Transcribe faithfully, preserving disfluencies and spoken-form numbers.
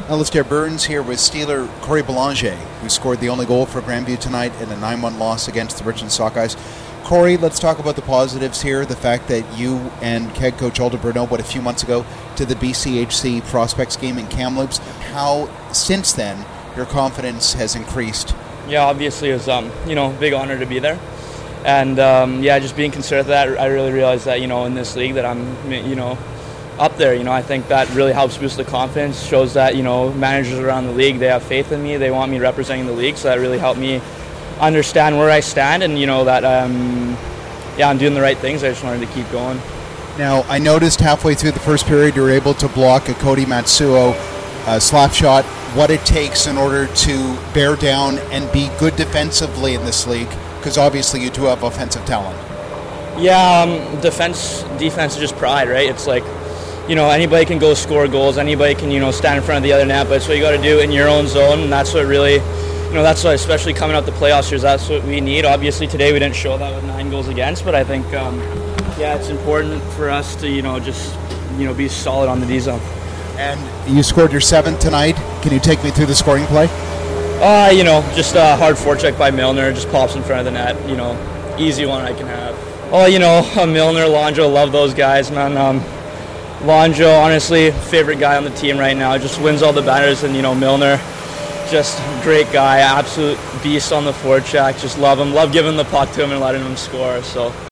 Alistair Burns here with Steeler Corey Belanger, who scored the only goal for Grandview tonight in a nine one loss against the Richmond Sockeyes. Corey, let's talk about the positives here. The fact that you and head coach Alder Bruneau went a few months ago to the B C H C Prospects game in Kamloops. How, since then, your confidence has increased? Yeah, obviously it was um, you know, a big honor to be there. And um, yeah, just being considered for that, I really realized that, you know, in this league that I'm, you know, up there. You know, I think that really helps boost the confidence, shows that, you know, managers around the league, they have faith in me, they want me representing the league, so that really helped me understand where I stand and, you know, that, um, yeah, I'm doing the right things. I just wanted to keep going. Now, I noticed halfway through the first period you were able to block a Cody Matsuo uh, slap shot. What it takes in order to bear down and be good defensively in this league, because obviously you do have offensive talent. Yeah, um, defense, defense is just pride, right? It's like, you know, anybody can go score goals, anybody can, you know, stand in front of the other net, but it's what you got to do in your own zone, and that's what really, you know, that's what, especially coming up the playoffs years, that's what we need. Obviously today we didn't show that with nine goals against, but I think, um, yeah, it's important for us to, you know, just, you know, be solid on the D zone. And you scored your seventh tonight. Can you take me through the scoring play? Uh, you know, just a hard forecheck by Milner, just pops in front of the net, you know, easy one I can have. Oh, you know, Milner, Lonjo, love those guys, man. Um, Lonjo, honestly, favorite guy on the team right now. Just wins all the banners, and, you know, Milner, just great guy, absolute beast on the forecheck. Just love him. Love giving the puck to him and letting him score. So